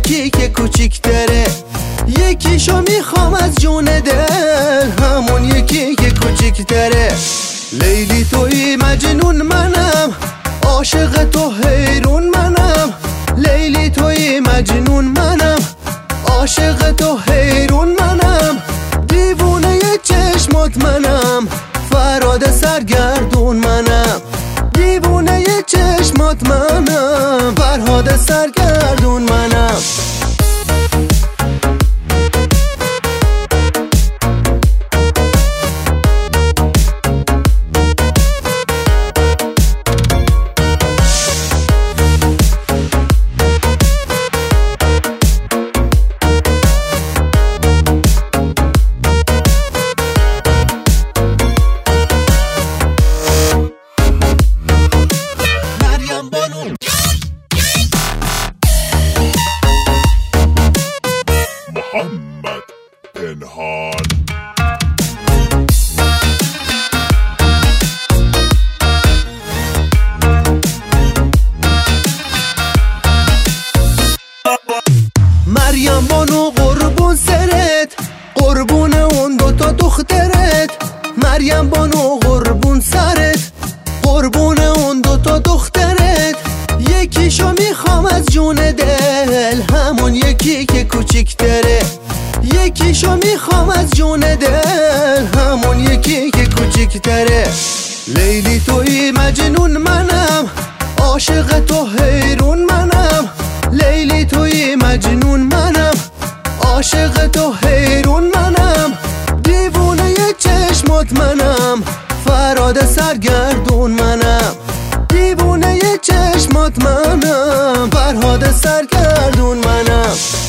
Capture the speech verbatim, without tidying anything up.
یکی که کوچیک‌تره. یکیشو میخوام از جون دل، همون یکی که کوچیک‌تره. لیلی توی مجنون منم، عاشق تو حیرون منم. لیلی توی مجنون منم، عاشق تو حیرون منم. دیوونه چشمات منم، فراد سرگردون منم. دیوونه چشمات منم، فرهاد سرگردون منم. محمد پنهان. مریم بانو قربون سرت، قربون اون دوتا دخترت. مریم بانو قربون سرت، قربون اون دوتا دخترت. یکیشو میخوام از جون دل، همون یکی که کوچیک‌تره. یکیشو میخوام از جون دل، همون یکی که کوچیک‌تره. لیلی توی مجنون منم، عاشق تو حیرون منم. لیلی توی مجنون منم، عاشق تو حیرون منم. دیوونه چشمات منم، فراد سرگردون منم. دیوونه چشمات منم، فرهاد سرگردون منم.